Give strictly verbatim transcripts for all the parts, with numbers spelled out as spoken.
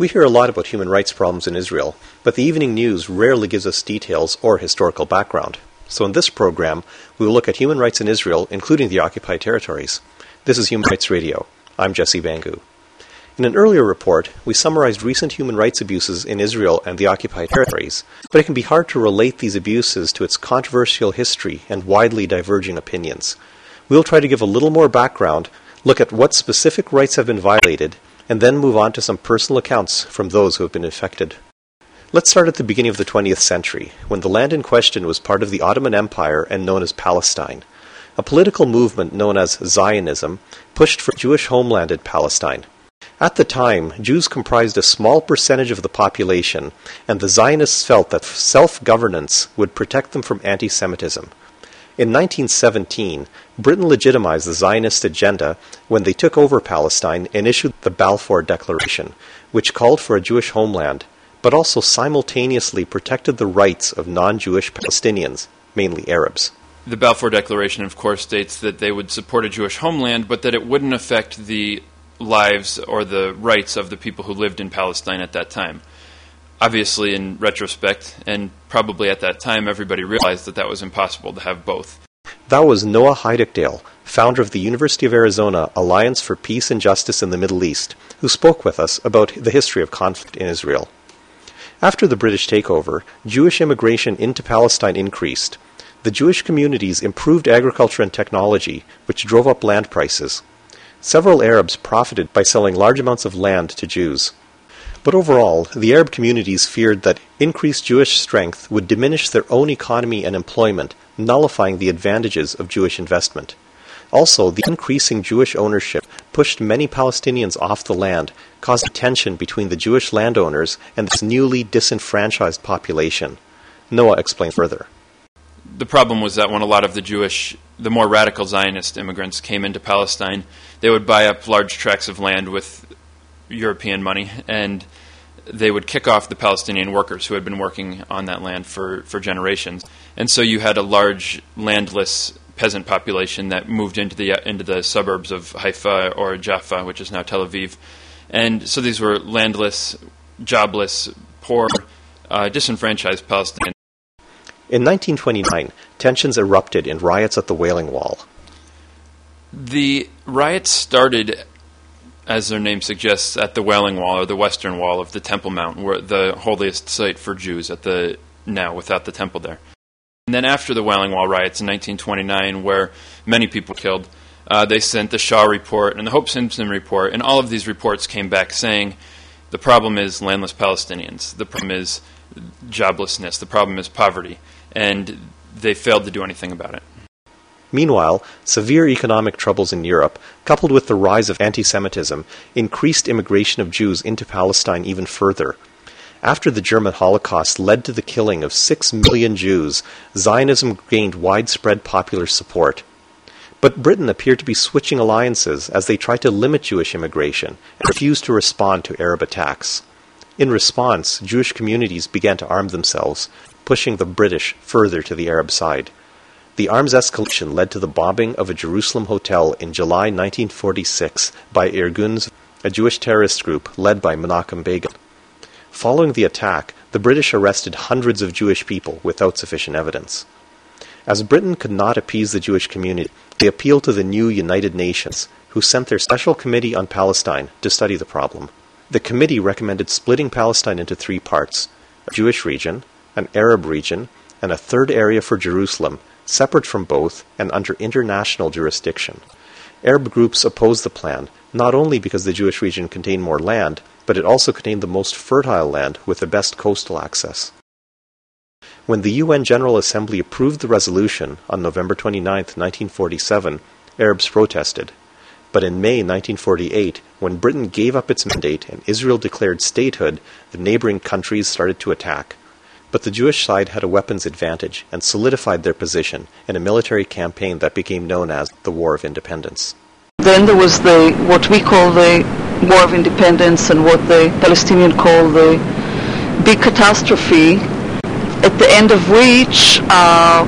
We hear a lot about human rights problems in Israel, but the evening news rarely gives us details or historical background. So in this program, we will look at human rights in Israel, including the occupied territories. This is Human Rights Radio. I'm Jesse Bangu. In an earlier report, we summarized recent human rights abuses in Israel and the occupied territories, but it can be hard to relate these abuses to its controversial history and widely diverging opinions. We'll try to give a little more background, look at what specific rights have been violated, and then move on to some personal accounts from those who have been affected. Let's start at the beginning of the twentieth century, when the land in question was part of the Ottoman Empire and known as Palestine. A political movement known as Zionism pushed for a Jewish homeland in Palestine. At the time, Jews comprised a small percentage of the population, and the Zionists felt that self-governance would protect them from anti-Semitism. In nineteen seventeen, Britain legitimized the Zionist agenda when they took over Palestine and issued the Balfour Declaration, which called for a Jewish homeland, but also simultaneously protected the rights of non-Jewish Palestinians, mainly Arabs. The Balfour Declaration, of course, states that they would support a Jewish homeland, but that it wouldn't affect the lives or the rights of the people who lived in Palestine at that time. Obviously, in retrospect, and probably at that time, everybody realized that that was impossible to have both. That was Noah Heidukdale, founder of the University of Arizona Alliance for Peace and Justice in the Middle East, who spoke with us about the history of conflict in Israel. After the British takeover, Jewish immigration into Palestine increased. The Jewish communities improved agriculture and technology, which drove up land prices. Several Arabs profited by selling large amounts of land to Jews. But overall, the Arab communities feared that increased Jewish strength would diminish their own economy and employment, nullifying the advantages of Jewish investment. Also, the increasing Jewish ownership pushed many Palestinians off the land, causing tension between the Jewish landowners and this newly disenfranchised population. Noah explained further. The problem was that when a lot of the Jewish, the more radical Zionist immigrants came into Palestine, they would buy up large tracts of land with European money, and they would kick off the Palestinian workers who had been working on that land for, for generations. And so you had a large landless peasant population that moved into the into the suburbs of Haifa or Jaffa, which is now Tel Aviv. And so these were landless, jobless, poor, uh, disenfranchised Palestinians. In nineteen twenty-nine, tensions erupted in riots at the Wailing Wall. The riots started, as their name suggests, at the Wailing Wall, or the western wall of the Temple Mount, where the holiest site for Jews at the now without the temple there. And then after the Wailing Wall riots in nineteen twenty-nine, where many people were killed, uh, they sent the Shaw Report and the Hope Simpson Report, and all of these reports came back saying the problem is landless Palestinians, the problem is joblessness, the problem is poverty, and they failed to do anything about it. Meanwhile, severe economic troubles in Europe, coupled with the rise of anti-Semitism, increased immigration of Jews into Palestine even further. After the German Holocaust led to the killing of six million Jews, Zionism gained widespread popular support. But Britain appeared to be switching alliances as they tried to limit Jewish immigration and refused to respond to Arab attacks. In response, Jewish communities began to arm themselves, pushing the British further to the Arab side. The arms escalation led to the bombing of a Jerusalem hotel in July nineteen forty-six by Irgun, a Jewish terrorist group led by Menachem Begin. Following the attack, the British arrested hundreds of Jewish people without sufficient evidence. As Britain could not appease the Jewish community, they appealed to the new United Nations, who sent their Special Committee on Palestine to study the problem. The committee recommended splitting Palestine into three parts: a Jewish region, an Arab region, and a third area for Jerusalem, separate from both and under international jurisdiction. Arab groups opposed the plan, not only because the Jewish region contained more land, but it also contained the most fertile land with the best coastal access. When the U N General Assembly approved the resolution on November twenty-ninth, nineteen forty-seven, Arabs protested. But in May nineteen forty-eight, when Britain gave up its mandate and Israel declared statehood, the neighboring countries started to attack. But the Jewish side had a weapons advantage and solidified their position in a military campaign that became known as the War of Independence. Then there was the what we call the War of Independence and what the Palestinians call the big catastrophe, at the end of which uh,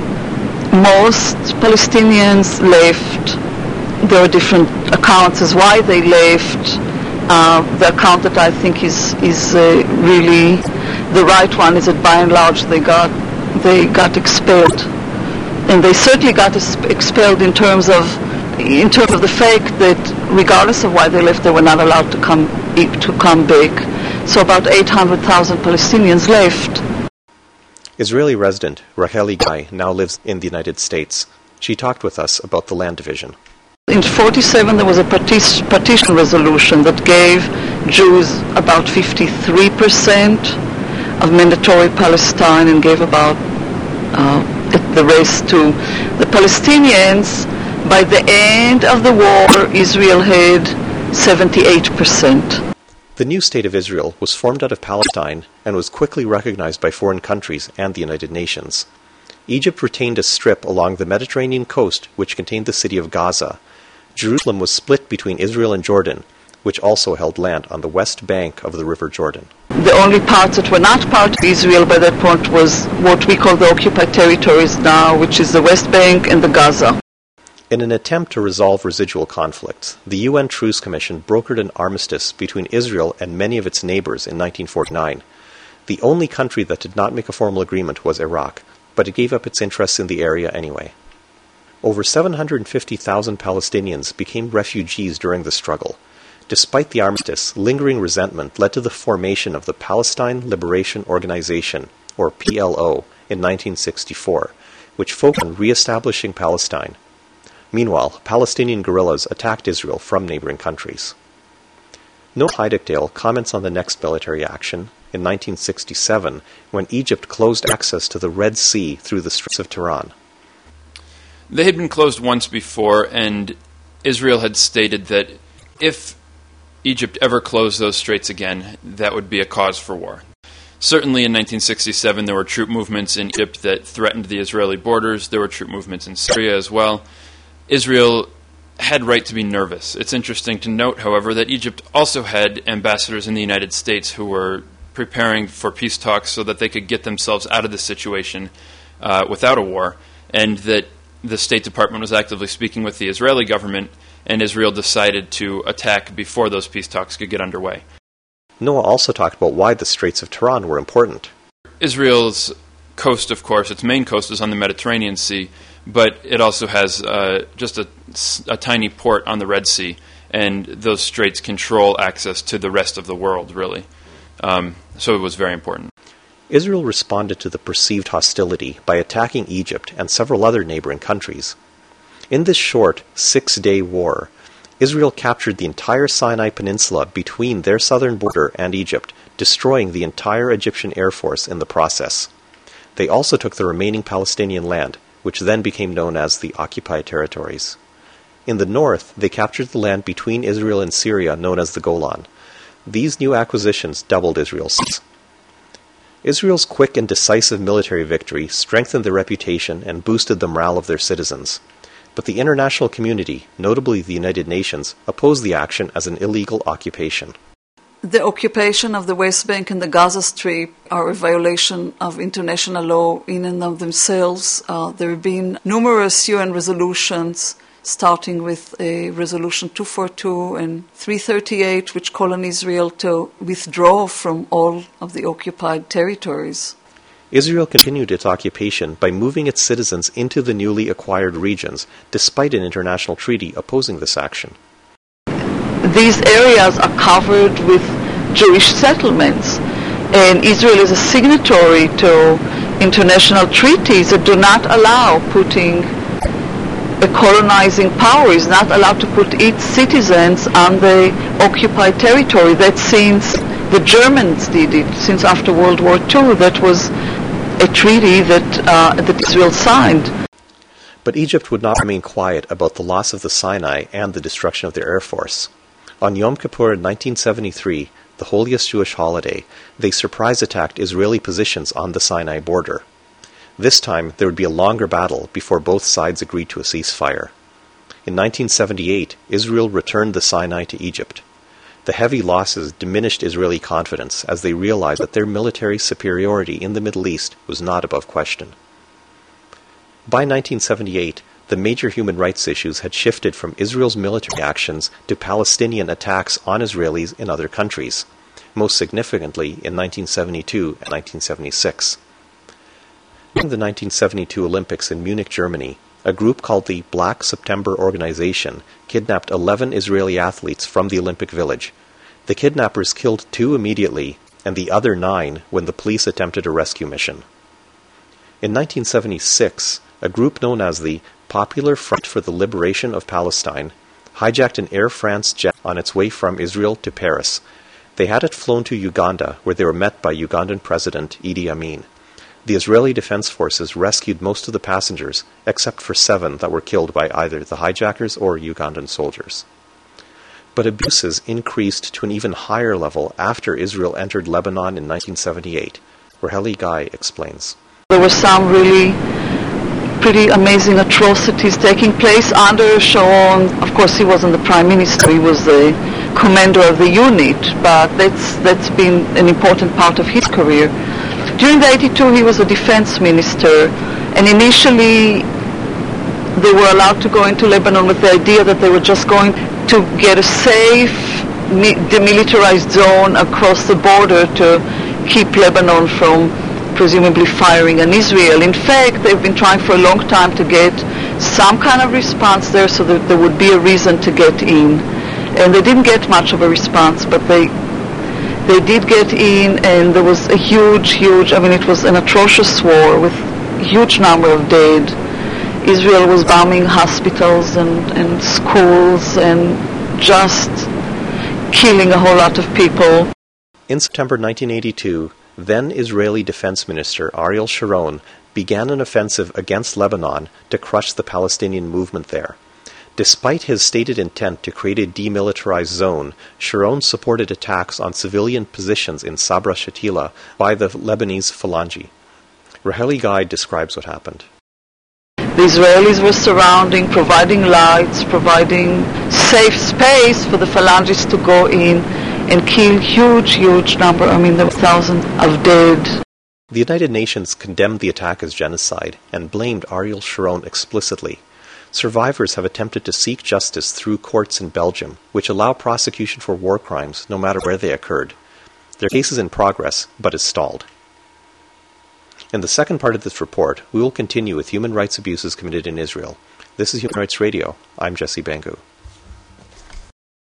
most Palestinians left. There are different accounts as why they left. Uh, the account that I think is is uh, really the right one is that by and large they got they got expelled, and they certainly got expelled in terms of in terms of the fact that regardless of why they left, they were not allowed to come to come back. So about eight hundred thousand Palestinians left. Israeli resident Rachel Guy now lives in the United States. She talked with us about the land division. In forty-seven, there was a partic- partition resolution that gave Jews about fifty-three percent of mandatory Palestine and gave about uh, the rest to the Palestinians. By the end of the war, Israel had seventy-eight percent. The new state of Israel was formed out of Palestine and was quickly recognized by foreign countries and the United Nations. Egypt retained a strip along the Mediterranean coast which contained the city of Gaza. Jerusalem was split between Israel and Jordan, which also held land on the west bank of the River Jordan. The only parts that were not part of Israel by that point was what we call the occupied territories now, which is the West Bank and the Gaza. In an attempt to resolve residual conflicts, the U N Truce Commission brokered an armistice between Israel and many of its neighbors in nineteen forty-nine. The only country that did not make a formal agreement was Iraq, but it gave up its interests in the area anyway. Over seven hundred fifty thousand Palestinians became refugees during the struggle. Despite the armistice, lingering resentment led to the formation of the Palestine Liberation Organization, or P L O, in nineteen sixty-four, which focused on re-establishing Palestine. Meanwhile, Palestinian guerrillas attacked Israel from neighboring countries. Noah Hidekdale comments on the next military action in nineteen sixty-seven, when Egypt closed access to the Red Sea through the Straits of Tiran. They had been closed once before, and Israel had stated that if Egypt ever closed those straits again, that would be a cause for war. Certainly in nineteen sixty-seven, there were troop movements in Egypt that threatened the Israeli borders. There were troop movements in Syria as well. Israel had right to be nervous. It's interesting to note, however, that Egypt also had ambassadors in the United States who were preparing for peace talks so that they could get themselves out of the situation uh, without a war, and that the State Department was actively speaking with the Israeli government, and Israel decided to attack before those peace talks could get underway. Noah also talked about why the Straits of Tiran were important. Israel's coast, of course, its main coast is on the Mediterranean Sea, but it also has uh, just a, a tiny port on the Red Sea, and those straits control access to the rest of the world, really. Um, so it was very important. Israel responded to the perceived hostility by attacking Egypt and several other neighboring countries. In this short, six-day war, Israel captured the entire Sinai Peninsula between their southern border and Egypt, destroying the entire Egyptian Air Force in the process. They also took the remaining Palestinian land, which then became known as the Occupied Territories. In the north, they captured the land between Israel and Syria, known as the Golan. These new acquisitions doubled Israel's size. Israel's quick and decisive military victory strengthened their reputation and boosted the morale of their citizens. But the international community, notably the United Nations, opposed the action as an illegal occupation. The occupation of the West Bank and the Gaza Strip are a violation of international law in and of themselves. Uh, there have been numerous U N resolutions, starting with a Resolution two forty-two and three thirty-eight, which call on Israel to withdraw from all of the occupied territories. Israel continued its occupation by moving its citizens into the newly acquired regions, despite an international treaty opposing this action. These areas are covered with Jewish settlements, and Israel is a signatory to international treaties that do not allow putting a colonizing power is not allowed to put its citizens on the occupied territory. That since the Germans did it, since after World War Two, that was a treaty that, uh, that Israel signed. But Egypt would not remain quiet about the loss of the Sinai and the destruction of their air force. On Yom Kippur in nineteen seventy-three, the holiest Jewish holiday, they surprise attacked Israeli positions on the Sinai border. This time, there would be a longer battle before both sides agreed to a ceasefire. In nineteen seventy-eight, Israel returned the Sinai to Egypt. The heavy losses diminished Israeli confidence as they realized that their military superiority in the Middle East was not above question. By nineteen seventy-eight, the major human rights issues had shifted from Israel's military actions to Palestinian attacks on Israelis in other countries, most significantly in nineteen seventy-two and nineteen seventy-six. During the nineteen seventy-two Olympics in Munich, Germany, a group called the Black September Organization kidnapped eleven Israeli athletes from the Olympic Village. The kidnappers killed two immediately, and the other nine when the police attempted a rescue mission. In nineteen seventy-six, a group known as the Popular Front for the Liberation of Palestine hijacked an Air France jet on its way from Israel to Paris. They had it flown to Uganda, where they were met by Ugandan President Idi Amin. The Israeli Defense Forces rescued most of the passengers, except for seven that were killed by either the hijackers or Ugandan soldiers. But abuses increased to an even higher level after Israel entered Lebanon in nineteen seventy-eight, Raheli Guy explains. There were some really pretty amazing atrocities taking place under Sharon. Of course, he wasn't the prime minister, he was the commander of the unit, but that's that's been an important part of his career. During the eighty-two, he was a defense minister, and initially they were allowed to go into Lebanon with the idea that they were just going to get a safe, demilitarized zone across the border to keep Lebanon from presumably firing on Israel. In fact, they've been trying for a long time to get some kind of response there so that there would be a reason to get in. And they didn't get much of a response, but they they did get in, and there was a huge, huge, I mean, it was an atrocious war with a huge number of dead. Israel was bombing hospitals and, and schools and just killing a whole lot of people. In September nineteen eighty-two, then Israeli Defense Minister Ariel Sharon began an offensive against Lebanon to crush the Palestinian movement there. Despite his stated intent to create a demilitarized zone, Sharon supported attacks on civilian positions in Sabra Shatila by the Lebanese Phalange. Raheli Guy describes what happened. The Israelis were surrounding, providing lights, providing safe space for the Phalangists to go in and kill huge, huge number. I mean, there were thousands of dead. The United Nations condemned the attack as genocide and blamed Ariel Sharon explicitly. Survivors have attempted to seek justice through courts in Belgium, which allow prosecution for war crimes no matter where they occurred. Their case is in progress, but is stalled. In the second part of this report, we will continue with human rights abuses committed in Israel. This is Human Rights Radio. I'm Jesse Bangu.